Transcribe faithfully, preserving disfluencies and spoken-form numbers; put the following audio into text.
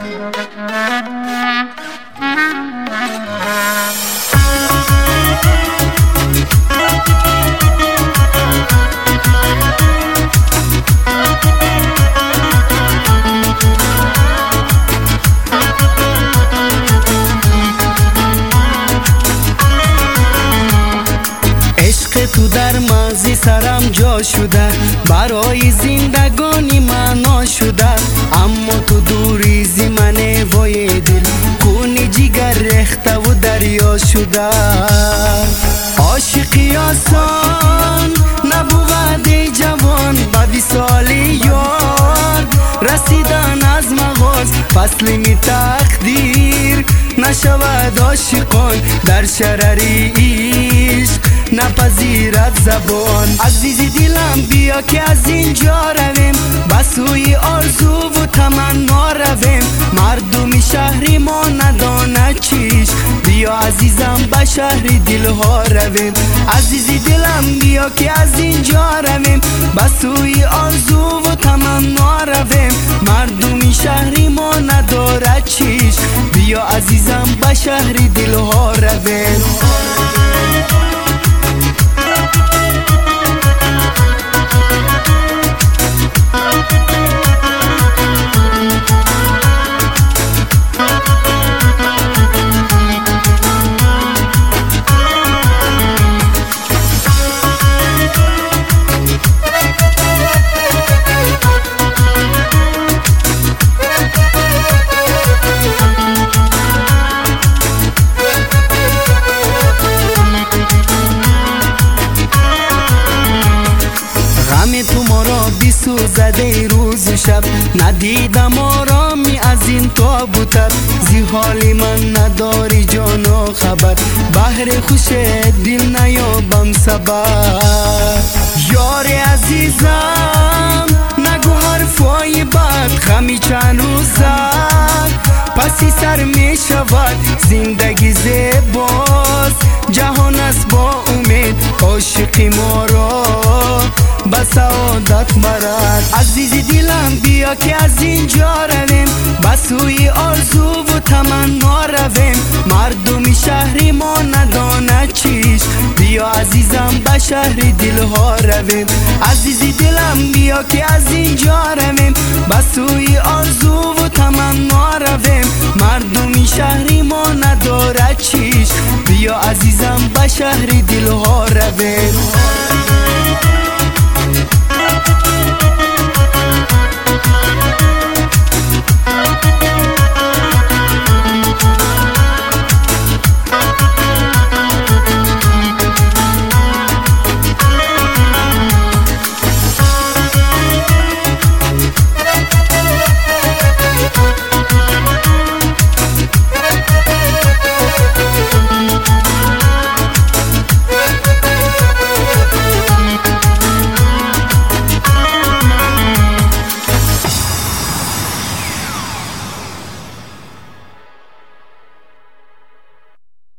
تو در مغزی سرم جا شده، برای زندگانی معنا شده، اما تو دوریزی من وای دل، خون جگر ریخته و دریا شده. عاشقی آسان نبود ای جوان، به وصال یار رسیدن از مغاز، فصل می تقدیر نشود عاشقان، در شرر عشق نپذیرد زبان. عزیزی دلم بیا که از اینجا رویم، بسوی آرزو و تمنا رویم، مردم شهری ما نداند چیش، بیا عزیزم به شهر دلها رویم. عزیزی دلم بیا که از اینجا رویم، بسوی آرزو و تمنا رویم، مردم شهری ما ندارد چیش، بیا عزیزم به شهر دلها رویم. تو ما را بیسوزده روز و شب، ندیدم آرامی از این تابوتر، زی حالی من نداری جان و خبر، بحر خوش دل نیابم سبب. یار عزیزم نگو حرفای بد، غمی چند روزت پسی سر می شود، زندگی زیباست جهان است با امید، عاشقی ما را به سعادت مرد. عزیزی دلم بیا که از اینجا رویم، بسوی آرزو و تمنا رویم، مردم شهری ما نداند چیش، بیا عزیزم به شهر دلها رویم. عزیزی دلم بیا که از اینجا رویم، بسوی آرزو و تمنا رویم، مردم شهری ما ندارد چیش، بیا عزیزم به شهر دلها رویم.